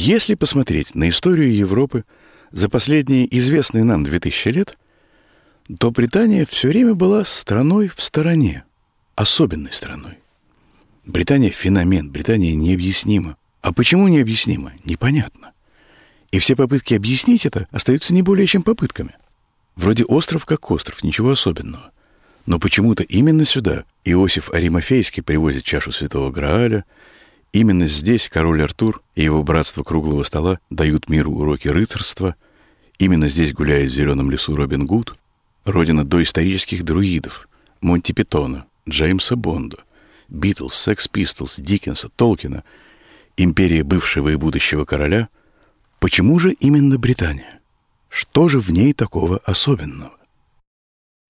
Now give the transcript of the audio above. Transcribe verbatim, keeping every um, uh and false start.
Если посмотреть на историю Европы за последние известные нам две тысячи лет, то Британия все время была страной в стороне, особенной страной. Британия – феномен, Британия необъяснима. А почему необъяснимо? Непонятно. И все попытки объяснить это остаются не более чем попытками. Вроде остров как остров, ничего особенного. Но почему-то именно сюда Иосиф Аримафейский привозит чашу Святого Грааля, именно здесь король Артур и его братство Круглого Стола дают миру уроки рыцарства, именно здесь гуляет в зеленом лесу Робин Гуд, родина доисторических друидов, Монти Питона, Джеймса Бонда, Битлз, Секс Пистолс, Диккенса, Толкина, империя бывшего и будущего короля. Почему же именно Британия? Что же в ней такого особенного?